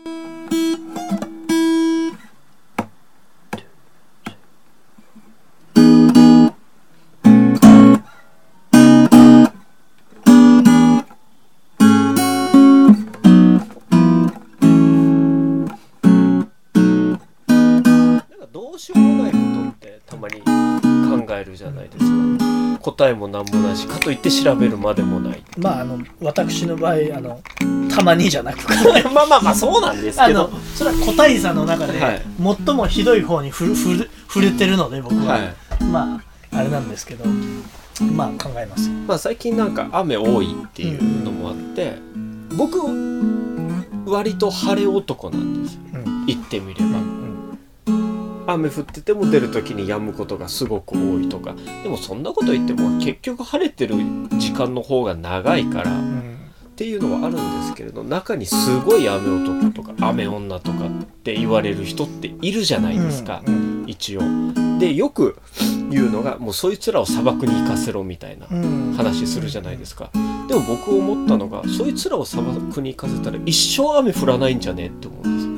じゃないですか。答えも何もないし、かといって調べるまでもない。 まあ私の場合たまにじゃなくまあまあまあそうなんですけど、 それは個体差の中で最もひどい方に触れてるので僕は、はい、まああれなんですけど、まあ考えます。 まあ最近なんか雨多いっていうのもあって、僕割と晴れ男なんですよ、言ってみれば。雨降ってても出る時に止むことがすごく多いとか。でもそんなこと言っても結局晴れてる時間の方が長いから、っていうのはあるんですけれど、中にすごい雨男とか雨女とかって言われる人っているじゃないですか、一応。でよく言うのが、もうそいつらを砂漠に行かせろみたいな話するじゃないですか。でも僕思ったのが、そいつらを砂漠に行かせたら一生雨降らないんじゃねって思うんですよ。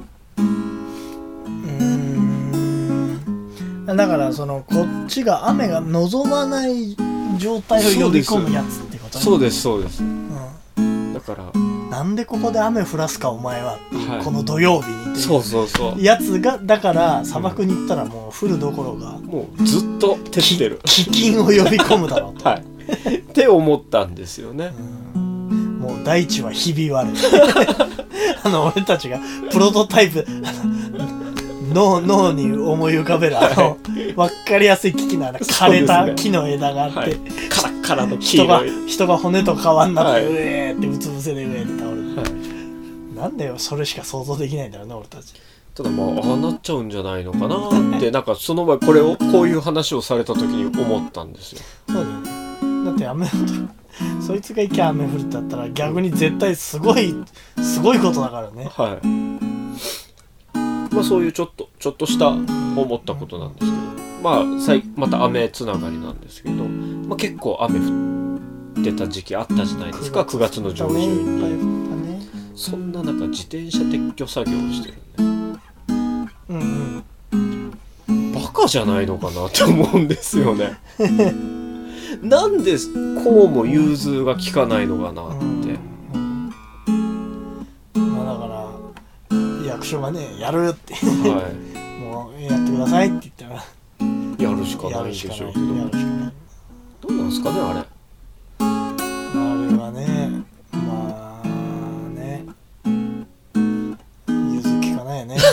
だからこっちが雨が望まない状態を呼び込むやつってことね。 そうですそうです、だからなんでここで雨降らすかお前はっていう、この土曜日にっていうやつが、だから砂漠に行ったらもう降るどころか、 もうずっと照ってる飢饉を呼び込むだろうと、 はい、って思ったんですよね。 もう大地はひび割れ俺たちがプロトタイプ脳に思い浮かべる分かりやすい機器な枯れた木の枝があって、 カラッカラの黄色い人が骨と皮になって、うえーってうつ伏せで上に倒れる、なんだよ、それしか想像できないんだろうね俺たち。 ただまあああなっちゃうんじゃないのかなってなんかその場合こういう話をされた時に思ったんですよ。 そうだよね。だって雨そいつが行きゃ雨降るってだったら逆に絶対すごいことだからね。 はい。まあそういうちょっとした思ったことなんですけど、また雨つながりなんですけど、結構雨降ってた時期あったじゃないですか、9月の上旬に。そんな中自転車撤去作業をしてるんで、バカじゃないのかなって思うんですよねなんでこうも融通が利かないのかなって。 役所がね、やるって、もうやってくださいって言ったらやるしかないんでしょうけど、どうなんですかねあれはね、まあね、融通利かないよね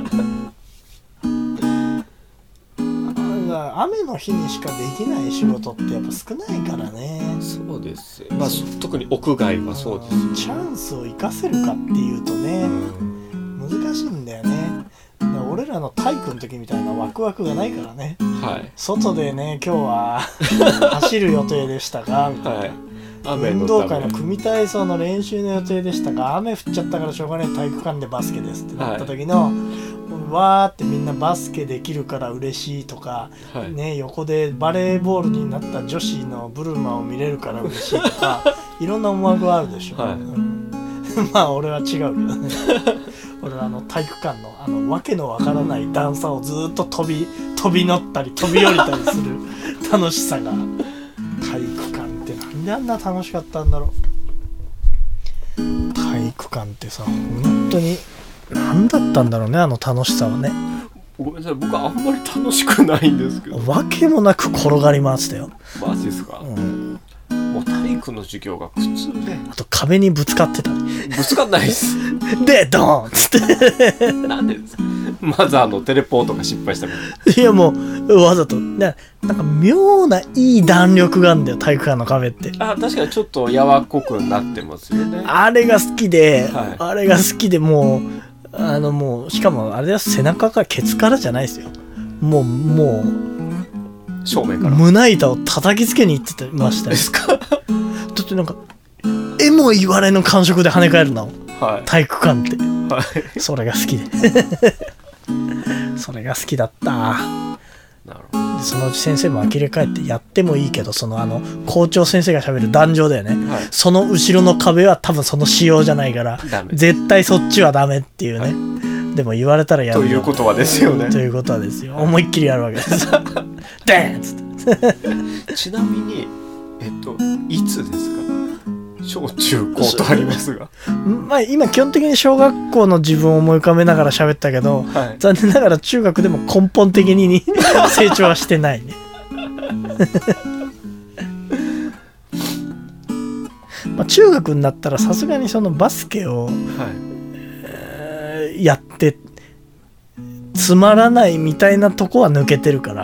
雨の日にしかできない仕事ってやっぱ少ないからね。 そうです、特に屋外はそうです、 チャンスを生かせるかっていうとね、難しいんだよね。だから俺らの体育の時みたいなワクワクがないからね、外でね、今日は走る予定でしたがみたいな、運動会の組体操の練習の予定でしたが雨降っちゃったからしょうがない、体育館でバスケですってなった時の、わーってみんなバスケできるから嬉しいとか、横でバレーボールになった女子のブルマを見れるから嬉しいとかいろんな思惑があるでしょ、まあ俺は違うけどね俺は体育館のわけのわからない段差をずっと飛び乗ったり飛び降りたりする楽しさが、体育館ってなんであんな楽しかったんだろう。体育館ってさ、本当に何だったんだろうね、楽しさはね。 ごめんなさい、僕はあんまり楽しくないんですけど、 わけもなく転がり回ってたよ。 マジですか？もう体育の授業が苦痛で、 あと壁にぶつかってた。 ぶつかんないですでドーンっつってなんでですか？まずテレポートが失敗したから。 いやもうわざとなんか妙ないい弾力があるんだよ、体育館の壁って。 確かにちょっとやわっこくなってますよね。 あれが好きで、もうしかもあれは背中からケツからじゃないですよ、もう正面から胸板を叩きつけに行ってましたよ。 ですか？ だってなんかえも言われの感触で跳ね返るの、体育館って、それが好きでそれが好きだった。 なるほど。 そのうち先生も呆れ返ってやってもいいけど、その校長先生が喋る壇上だよね、はい、その後ろの壁は多分その仕様じゃないから絶対そっちはダメっていうね、はい、でも言われたらやるということはですよね。 ということはですよ、思いっきりやるわけですデーンっつってちなみにいつですか？小中高とありますがまあ今基本的に小学校の自分を思い浮かべながら喋ったけど、はい、残念ながら中学でも根本的に成長はしてないねまあ中学になったらさすがにそのバスケを、やってつまらないみたいなとこは抜けてるから、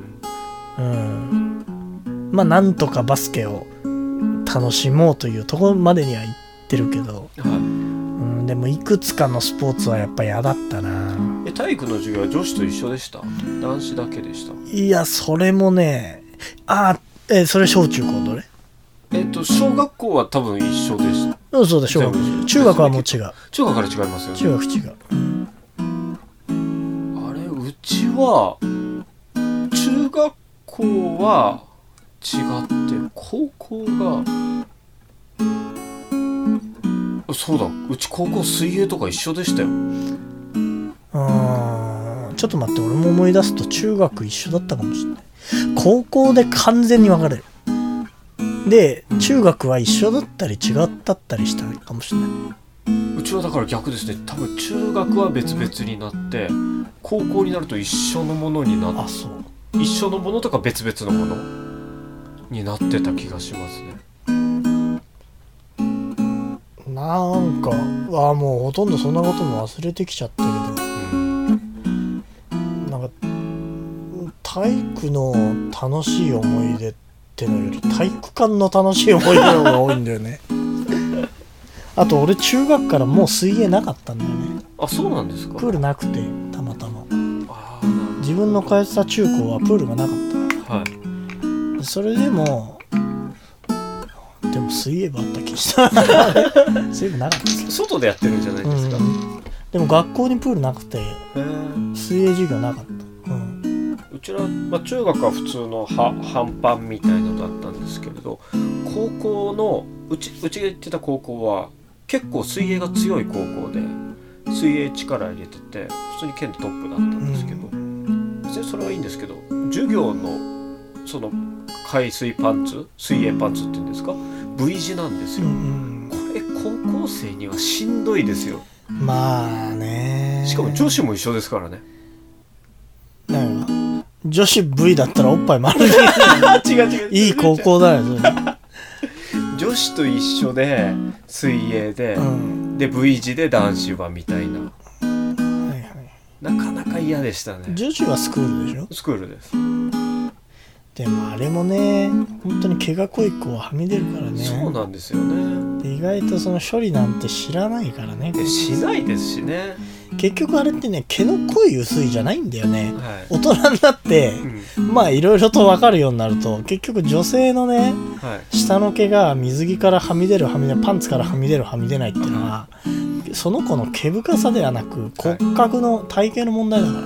まあなんとかバスケを楽しもうというところまでには行ってるけど、はい、でもいくつかのスポーツはやっぱ嫌だったな。 体育の授業は女子と一緒でした？男子だけでした？ いやそれもね、それ小中高どれ？ 小学校は多分一緒でした。 そうだ、小学校。中学はもう違う。 中学から違いますよね。 中学違う。 あれ、うちは中学校は違って高校がそうだ、うち高校水泳とか一緒でしたよ。 ちょっと待って、俺も思い出すと中学一緒だったかもしれない。高校で完全に分かれる。で中学は一緒だったり違ったったりしたかもしれない。 うちはだから逆ですね。多分中学は別々になって高校になると一緒のものになって、一緒のものとか別々のものになってた気がしますね。 なんかもうほとんどそんなことも忘れてきちゃったけど、なんか体育の楽しい思い出ってのより体育館の楽しい思い出の方が多いんだよねあと俺中学からもう水泳なかったんだよね。 あ、そうなんですか。 プールなくてたまたま自分の通ってた中高はプールがなかった、はい、それでも水泳部あった気した水泳部なかったです。 外でやってるんじゃないですか、 でも学校にプールなくて水泳授業なかった。 うちら、中学は普通の半パンみたいなのだったんですけれど、高校のうちが行ってた高校は結構水泳が強い高校で水泳力入れてて普通に県トップだったんですけど、別にそれはいいんですけど、授業のその海水パンツ、水泳パンツっていうんですか、V 字なんですよ、これ高校生にはしんどいですよ。 まあね。 しかも女子も一緒ですからね。 何が女子 V だったらおっぱい丸い違ういい高校だよそれ女子と一緒で水泳で、で V 字で男子はみたいな、なかなか嫌でしたね。 女子はスクールでしょ。 スクールです。 でもあれもね、本当に毛が濃い子ははみ出るからね。 そうなんですよね。 で意外とその処理なんて知らないからね。 しないですしね。 結局あれってね、毛の濃い薄いじゃないんだよね、大人になって、まあいろいろと分かるようになると結局女性のね、下の毛が水着からはみ出るはみ出ない、パンツからはみ出るはみ出ないっていうのは、その子の毛深さではなく骨格の体型の問題だから、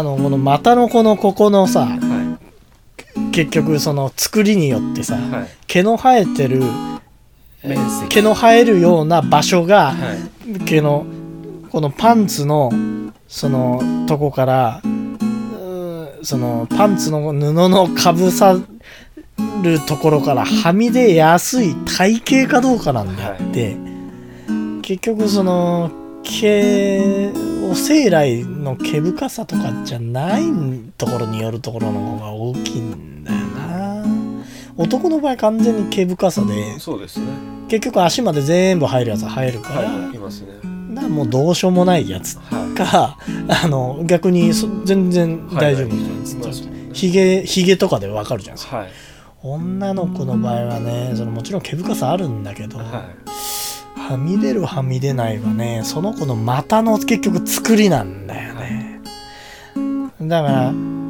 この股のこのここのさ、結局その作りによってさ、毛の生えてる毛の生えるような場所が、毛のこのパンツのそのとこからそのパンツの布のかぶさるところからはみ出やすい体型かどうかなんだって、結局その毛を生来の毛深さとかじゃないところによるところの方が大きいんだよな。男の場合完全に毛深さで、 そうですね、 結局足まで全部入るやつは入るから、 いますね。 もうどうしようもないやつか、逆に全然大丈夫なんです。ひげとかで分かるじゃないですか、女の子の場合はね、そのもちろん毛深さあるんだけど、はみ出るはみ出ないはね、その子の股の結局作りなんだよね、だから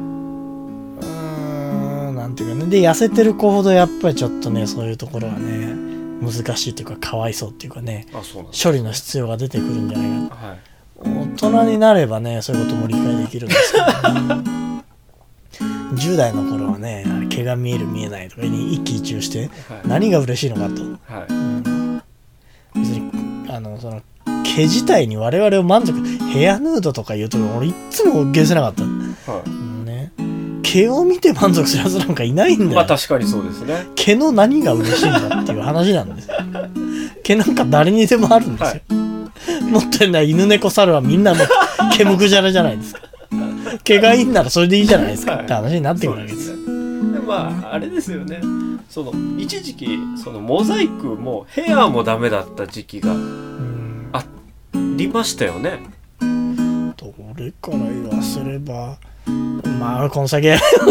なんていうかね、で痩せてる子ほどやっぱりちょっとね、そういうところはね難しいというか、かわいそうっていうかね、処理の必要が出てくるんじゃないかな、大人になればねそういうことも理解できるんですけどね 10代の頃はね、毛が見える見えないとかに一喜一憂して、 はい、 何が嬉しいのかと、はい、別にその毛自体に我々を満足、ヘアヌードとか言うと俺いつも消せなかった、はいね、毛を見て満足するやつなんかいないんだよ。 まあ確かにそうですね。 毛の何が嬉しいんだっていう話なんですよ。毛なんか誰にでもあるんですよ、はい、持ってんだ犬猫猿はみんなもう毛むくじゃらじゃないですか。毛がいいんならそれでいいじゃないですか、はい、って話になってくるわけですよ。 まああれですよね、その一時期そのモザイクもヘアもダメだった時期がありましたよね。 どれから言わせればまあこの先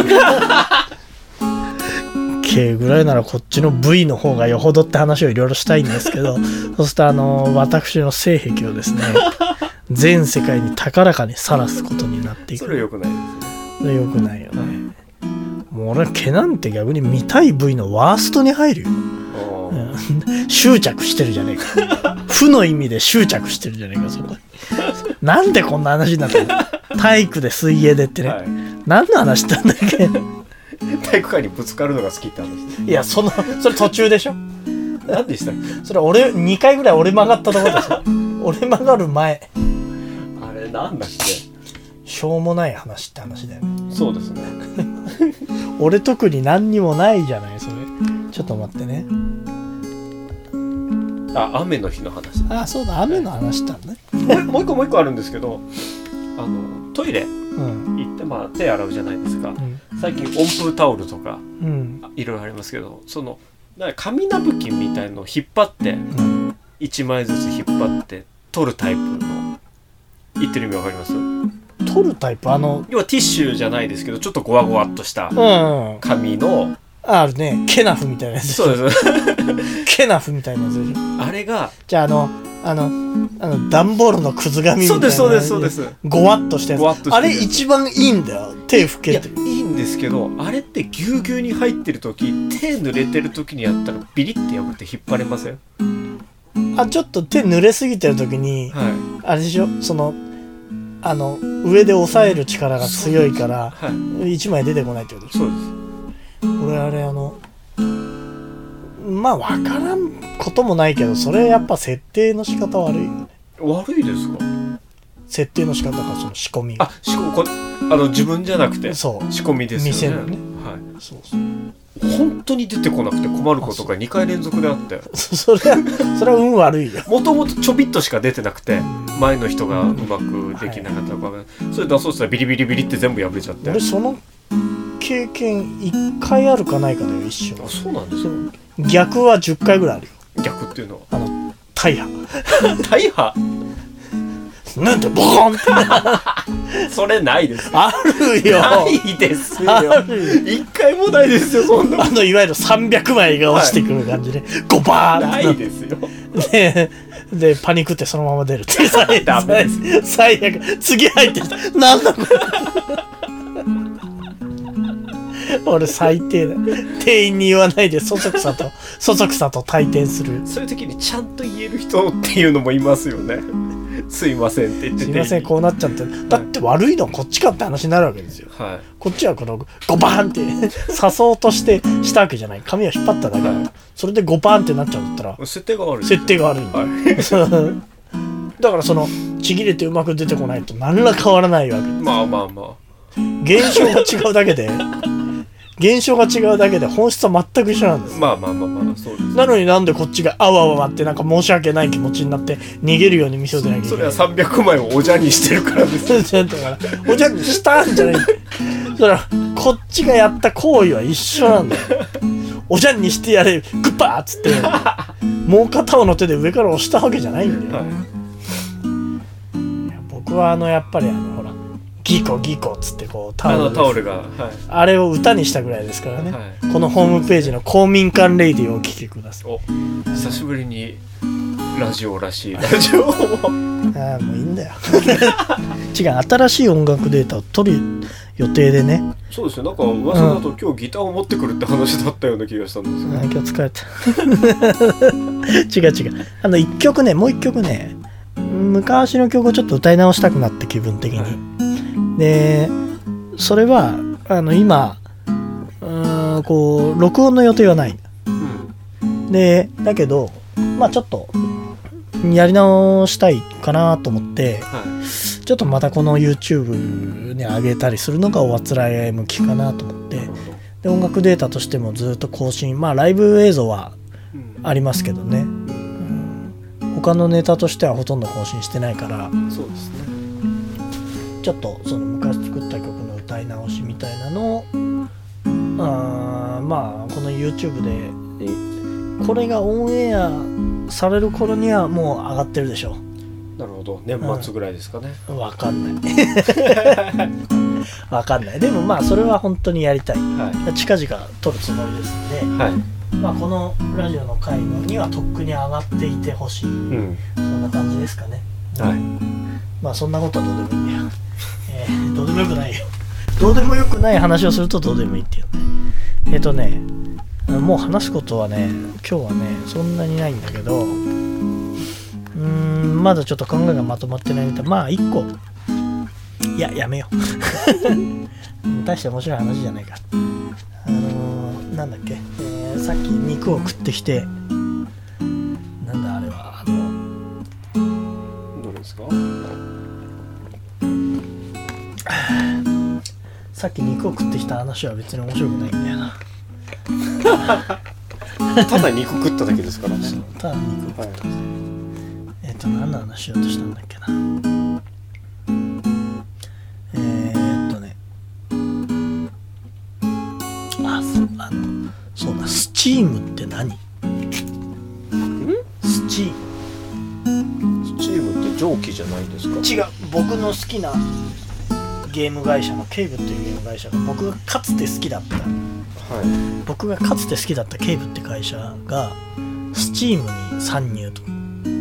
毛ぐらいならこっちの V の方がよほどって話をいろいろしたいんですけどそうすると私の性癖をですね全世界に高らかにさらすことになっていく。 それ良くないですね。 それ良くないよね、はい、もう俺は毛なんて逆に見たい部位のワーストに入るよ。執着してるじゃねえか。負の意味で執着してるじゃねえかそこ。なんでこんな話になってるの。体育で水泳でってね、はい、何の話したんだっけ。 体育館にぶつかるのが好きって話です。 いやそれ途中でしょ。 何でしたっけ。 それ俺2回ぐらい折れ曲がったところですよ。折れ曲がる前。 あれなんだっけ。 しょうもない話って話だよね。 そうですね。 俺特に何にもないじゃないそれ。ちょっと待ってね。 雨の日の話。 そうだ雨の話したんね。 もう一個あるんですけど、トイレ行って手洗うじゃないですか、うん、最近温風タオルとか、うん、いろいろありますけど、その紙ナプキンみたいのを引っ張って、うん、1枚ずつ引っ張って取るタイプの言ってる意味わかります？ 取るタイプ要はティッシュじゃないですけどちょっとゴワゴワっとした紙の、 あるね、ケナフみたいなやつ。 そうです。 ケナフみたいなやつでしょ。 あれがじゃあ段ボールのくず紙みたいな。 そうです。 ゴワッとしたやつ。あれ一番いいんだよ。手拭けてる。 いいんですけど、あれってぎゅうぎゅうに入ってる時、手濡れてる時にやったらビリって破って引っ張れません？ ちょっと手濡れすぎてる時に、はい、あれでしょ。上で押さえる力が強いから、はい、1枚出てこないってことでしょ。 そうです。 俺あれまあ分からんこともないけど、それやっぱ設定の仕方悪いよね。 悪いですか？ 設定の仕方がその仕込みが。 自分じゃなくてそう仕込みですよね。 店のね。 はい。そう。本当に出てこなくて困ることが2回連続であったよ。 それは運悪いよ。 もともとちょびっとしか出てなくて、前の人がうまくできなかったから、はい、それ出そうしたらビリビリビリって全部破れちゃって。 俺その経験1回あるかないかだよ一瞬。 そうなんですよ。 逆は10回ぐらいあるよ。 逆っていうのは大破。 大破なんてボーンってそれないです。 あるよ。 ないですよ。1回もないですよそんな。 いわゆる300枚が落ちてくる感じで、はい、ゴバーンないですよ。 でパニックってそのまま出るっていう。 ダメです。 最悪。次入ってきた。なんだこれ。俺最低だ。店員に言わないでそそくさと退店する。 そういう時にちゃんと言える人っていうのもいますよね。すいませんって言ってて、 すいませんこうなっちゃって、だって悪いのはこっちかって話になるわけですよ、はい、こっちはこのゴバーンって刺そうとしてしたわけじゃない。髪を引っ張っただけだ、はい、それでゴバーンってなっちゃうんだったら設定が悪い、はい、だからちぎれてうまく出てこないと何ら変わらないわけです。 まあ現象が違うだけで本質は全く一緒なんです。 まあそうです。 なのになんでこっちがあわわってなんか申し訳ない気持ちになって逃げるように見せてなきゃいけない。 それは300枚をおじゃにしてるからです。 だからおじゃにしたんじゃない。それはこっちがやった行為は一緒なんだよ。おじゃんにしてやれグッパーっつってもう片方の手で上から押したわけじゃないんだよ、はい、いや僕はやっぱりほらギコっつってこうタオルが、はい、あれを歌にしたぐらいですからね、はい、このホームページの公民館レイディをお聴きください。 久しぶりにラジオらしいラジオもういいんだよ違う、新しい音楽データを取る予定でね。 そうですよ、なんか噂だと、今日ギターを持ってくるって話だったような気がしたんですよ、 今日疲れた違う一曲ね、もう一曲ね、昔の曲をちょっと歌い直したくなって気分的に、はい、でそれは今こう録音の予定はない、でだけどまあちょっとやり直したいかなと思って、ちょっとまたこの YouTube に上げたりするのがおあつらえ向きかなと思って、で音楽データとしてもずっと更新、まあライブ映像はありますけどね、他のネタとしてはほとんど更新してないから、 そうですね、 ちょっとその昔作った曲の歌い直しみたいなのをまあこの YouTube でこれがオンエアされる頃にはもう上がってるでしょう。 なるほど、年末ぐらいですかね。 わかんないわかんない。でもまあそれは本当にやりたい、近々撮るつもりですので、まあこのラジオの回のにはとっくに上がっていてほしい、そんな感じですかね。まあそんなことはどうでもいいんだよ、どうでもよくないよ。どうでもよくない話をするとどうでもいいっていうね。もう話すことはね今日はねそんなにないんだけど、まだちょっと考えがまとまってないみたい。まあ1個やめよう大して面白い話じゃないから。なんだっけ、さっき肉を食ってきて、なんだあれはどうですか。 さっき肉を食ってきた話は別に面白くないんだよなただ肉食っただけですからね。 ただ肉食っただけ、何の話しようとしたんだっけな。そうだ、スチームって何？スチームって蒸気じゃないですか？ 違う、僕の好きなゲーム会社のケイブっていうゲーム会社が僕がかつて好きだった、僕がかつて好きだったケイブって会社がスチームに参入と。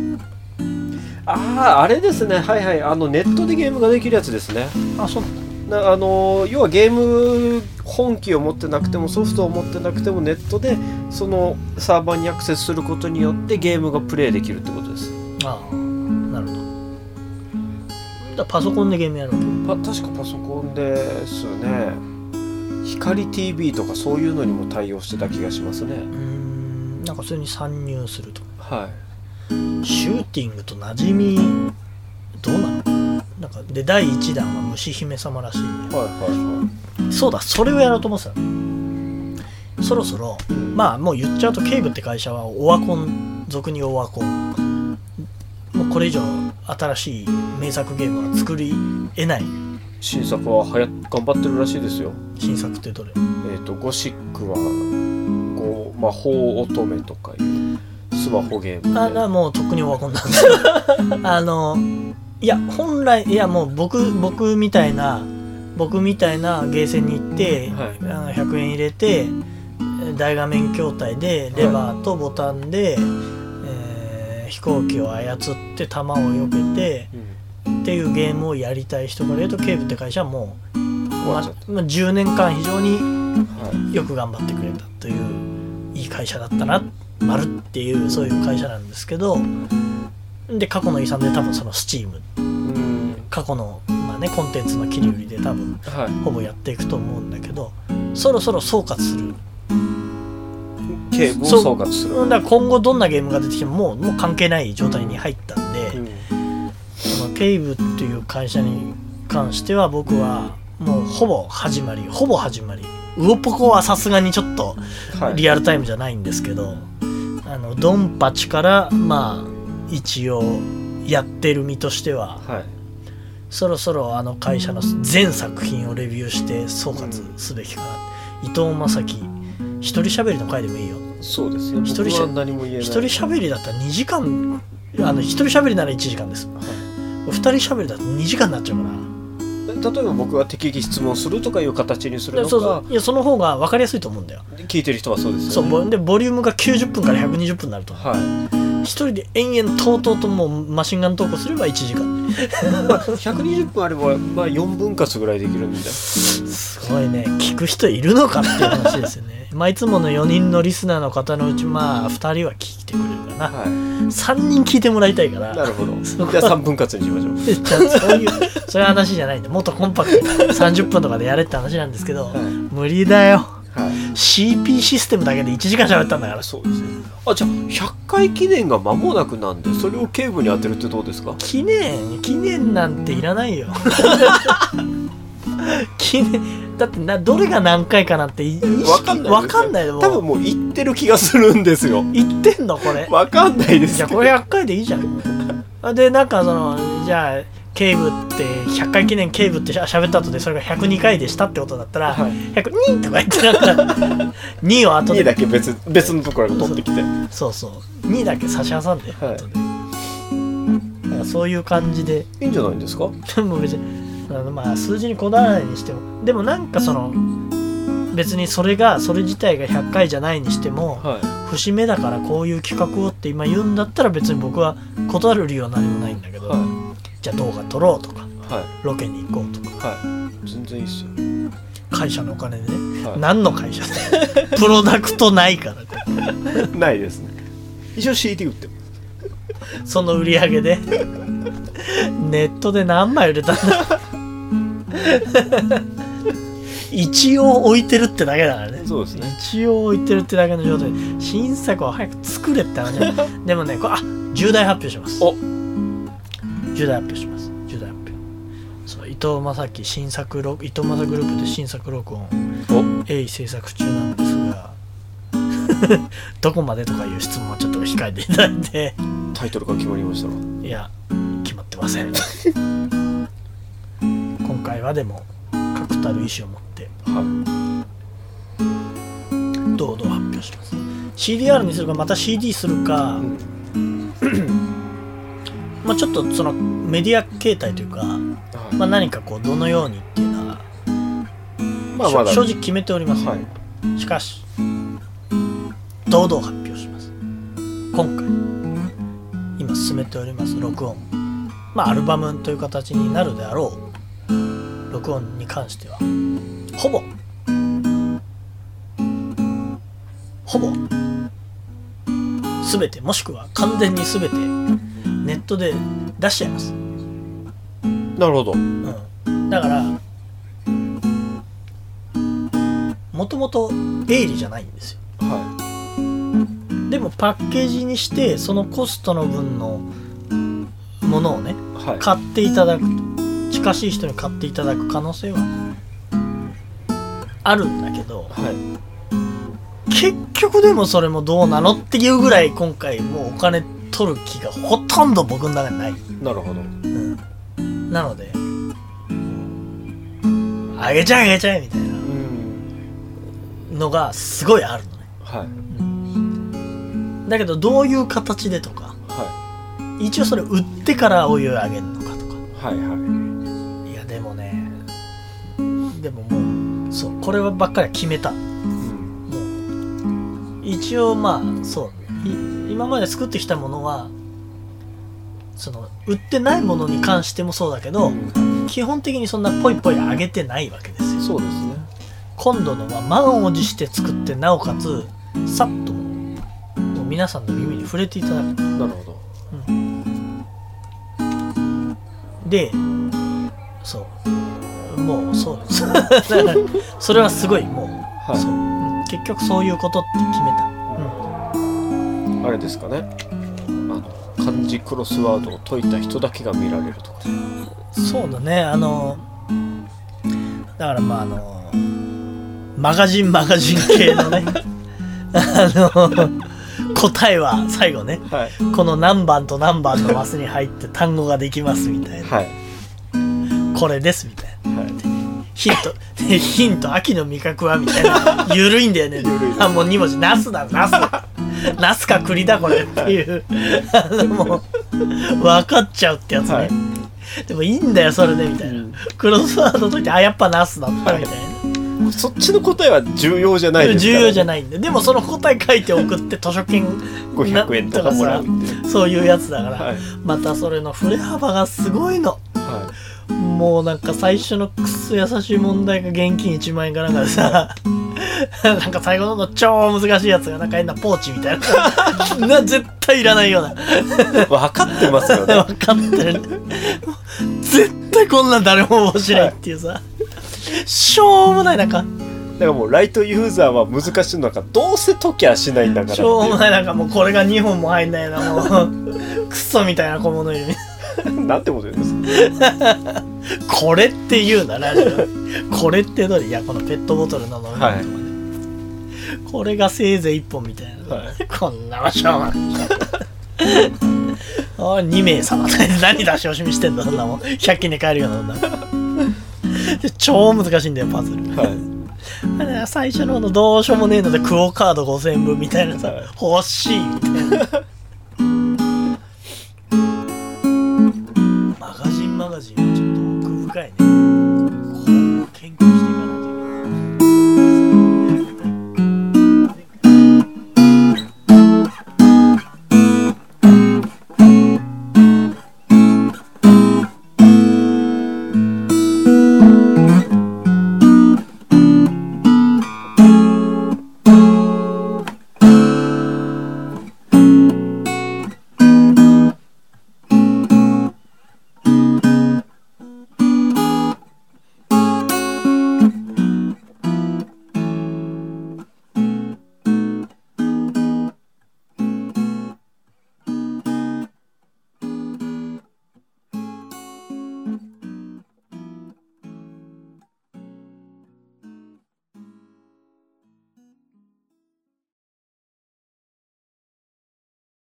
あれですね、ネットでゲームができるやつですね。 そう要はゲーム本機を持ってなくてもソフトを持ってなくてもネットでそのサーバーにアクセスすることによってゲームがプレイできるってことです。 なるほど。パソコンでゲームやるわけ？ 確かパソコンですね。光 TV とかそういうのにも対応してた気がしますね。 なんかそれに参入すると。 シューティングと馴染みどうなの？なんかで第1弾は虫姫様らしい、そうだ、それをやろうと思ってた。そろそろ、まあもう言っちゃうとケイブって会社はオワコン、俗にオワコン、もうこれ以上新しい名作ゲームは作り得ない。 新作は頑張ってるらしいですよ。 新作ってどれ？ ゴシックは魔法乙女とかいうスマホゲームで、 もうとっくにオワコンなんですよいや本来もう僕みたいなゲーセンに行って、100円入れて大画面筐体でレバーとボタンで、飛行機を操って弾を避けて、っていうゲームをやりたい人から言うとケイブって会社はもう、10年間非常によく頑張ってくれたといういい会社だったな丸っていうそういう会社なんですけど、で過去の遺産で多分そのスチーム、過去のコンテンツの切り売りで多分、ほぼやっていくと思うんだけど、そろそろ総括する、 ケーブを総括する。 だから今後どんなゲームが出てきてももう関係ない状態に入ったんで、そのケイブっていう会社に関しては僕はもうほぼ始まり、ウオポコはさすがにちょっとリアルタイムじゃないんですけど、ドンパチから一応やってる身としては、そろそろ会社の全作品をレビューして総括すべきかな。伊藤正樹一人喋りの回でもいいよ。 そうですよ。僕は何も言えない。 一人喋りだったら2時間、一人喋りなら1時間です。2人喋りだと2時間になっちゃうから。 例えば僕は適宜質問するとかいう形にするのか。 いやその方が分かりやすいと思うんだよ。 聞いてる人はそうですよね。 そうでボリュームが90分から120分になると。一人で延々とうとうともうマシンガントークすれば1時間 120分あれば4分割ぐらいできるんですごいね。聞く人いるのかっていう話ですよねいつもの4人のリスナーの方のうち2人は聞いてくれるかな、3人聞いてもらいたいから。 なるほど。じゃあ3分割にしましょうじゃあそういう話じゃないんで、もっとコンパクトに30分とかでやれって話なんですけど、無理だよ。 はい、 CP システムだけで1時間喋ったんだから。 そうですね。あ、じゃあ100回記念が間もなくなんで、それを警部に当てるってどうですか？ 記念なんていらないよ。記念だってどれが何回かなんて分かんないよ。多分もう言ってる気がするんですよ。 言ってんのこれ。 分かんないです。 じゃあこれ100回でいいじゃん。でなんかじゃあ警部って100回記念警部って喋った後でそれが102回でしたってことだったら、はい、102とか言ってなんか2を後で 2だけ別のところが取ってきて、 そう2だけ差し挟んで、はい、後でだからそういう感じでいいんじゃないんですか？ でも別にまあ数字にこだわらないにしても、でもなんか別にそれ自体が100回じゃないにしても、はい、節目だからこういう企画をって今言うんだったら別に僕は断る理由は何もないんだけど、はい、じゃあ動画撮ろうとか、はい、ロケに行こうとか、 はい、全然いいっすよ。 会社のお金でね、はい、何の会社でプロダクトないからないですね。一応 CD 売ってます。 その売り上げでネットで何枚売れたんだ。一応置いてるってだけだからね。 そうですね。 一応置いてるってだけの状態で新作を早く作れって話。でもね、重大発表します。重大発表します。重大発表。そう、伊藤正樹新作伊藤正グループで新作録音鋭意制作中なんですがどこまでとかいう質問はちょっと控えていただいて。 タイトルが決まりましたか？ いや、決まってません。今回はでも確たる意思を持って、はい、堂々発表します。 CDR にするかまた CD するか、まあちょっとそのメディア形態というか、はい、まあ何かどのようにっていうのは、まあ、正直決めております、はい、しかし堂々発表します。今回今進めております録音、まあアルバムという形になるであろう録音に関してはほぼ全て、もしくは完全に全てネットで出しちゃいます。 なるほど、 だからもともと営利じゃないんですよ、はい、でもパッケージにしてそのコストの分のものをね、はい、買っていただくと、近しい人に買っていただく可能性はあるんだけど、はい、結局でもそれもどうなのっていうぐらい今回もうお金取る気がほとんど僕の中にない。 なるほど、 なのであげちゃえみたいなのがすごいあるのね、はい、だけどどういう形でとか、はい、一応それ売ってからお湯あげるのかとか、はいはい、いやでもね、でももうそうこれはばっかり決めた、もう一応まあそう今まで作ってきたものはその売ってないものに関してもそうだけど、基本的にそんなポイポイ上げてないわけですよ。 そうですね。今度のは満を持して作って、なおかつさっともう皆さんの耳に触れていただく。 なるほど、 でそうもうそうですだからそれはすごいもう、はい、そう、結局そういうことって決めた、 あれですかね、漢字クロスワードを解いた人だけが見られるとか。 そうだね、だからまあマガジン系のね答えは最後ね、はい、この何番と何番のマスに入って単語ができますみたいな、はい、これですみたいな、はい、ヒント秋の味覚はみたいなゆるいんだよね。もう2文字ナスか栗だこれっていうもう分かっちゃうってやつね、はい、でもいいんだよそれでみたいな、クロスワード解いてやっぱナスだったみたいな、 はい、そっちの答えは重要じゃないですから、ね、 重要じゃないんで、でもその答え書いて送って図書券 500円とかもらうっていうそういうやつだから、はい、またそれの振れ幅がすごいの、はい、もうなんか最初のくっそ優しい問題が現金1万円かなんかでさなんか最後の超難しいやつがなんか変なポーチみたいな絶対いらないような分かってますよね。 分かってる絶対こんなん誰も応募しないっていうさ、はい、しょうもないなんかからもうライトユーザーは難しいのかどうせ解きゃしないんだからしょうもない。なんかもうこれが2本も入んないな、もうクソみたいな小物いるみたいな。 なんてこと言うんですか。 これって言うなラジオ。これってどれ？いやこのペットボトルの飲み物とかね、これがせいぜい1本みたいな、はい、こんなしょうがない2名様何出し惜しみしてんだそんなもん。100均で買えるようなもんだ。超難しいんだよパズル、はい、最初のどうしようもねえのでクオカード5000分みたいなさ、はい、欲しいみたいな。マガジンはちょっと奥深いね。